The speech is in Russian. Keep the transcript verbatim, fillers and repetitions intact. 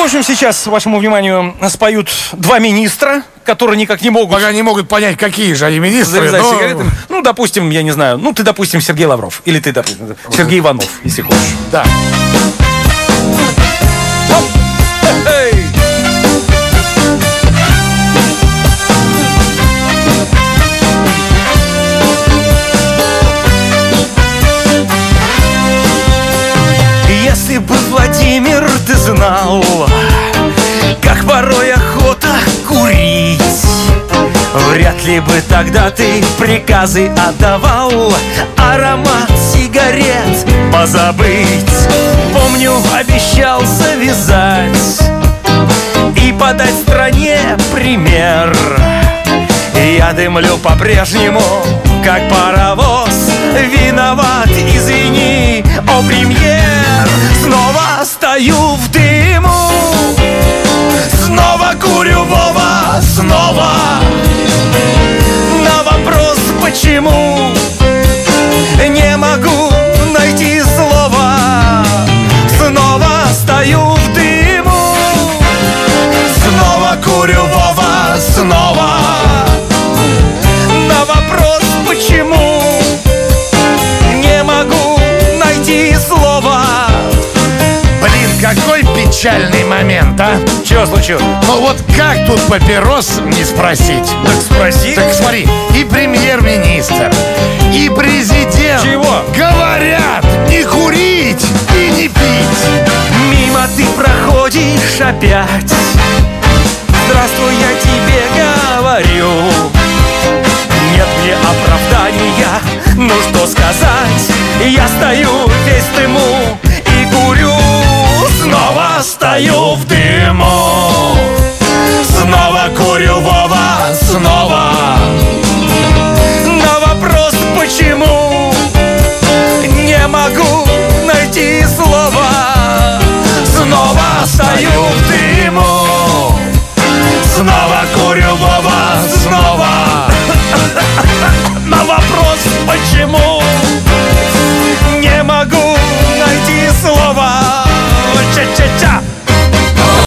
общем, сейчас вашему вниманию споют два министра, которые никак не могут... Пока не могут понять, какие же они министры. Завязать но... сигаретами. Ну, допустим, я не знаю. Ну, ты, допустим, Сергей Лавров. Или ты, допустим, Сергей Иванов, если хочешь. Да. Эй! Если бы, Владимир, ты знал, как порой охота курить, вряд ли бы тогда ты приказы отдавал аромат сигарет позабыть. Помню, обещал завязать и подать стране пример. Я дымлю по-прежнему, как паровоз. Виноват, извини, о премьер. Снова стою в дыму, снова курю, Вова, снова. На вопрос, почему, не могу найти слова. Снова стою в дыму, снова курю, Вова, снова. На вопрос, почему, не могу найти слова. Блин, какой печальный момент, а? Чего случилось? Ну вот как тут папирос не спросить? Так спроси. Так смотри, и премьер-министр, и президент Чего? говорят не курить и не пить. Мимо ты проходишь опять. Здравствуй, я тебе говорю. Нет мне оправдания, ну что сказать. Я стою весь в дыму и курю. Снова стою в дыму.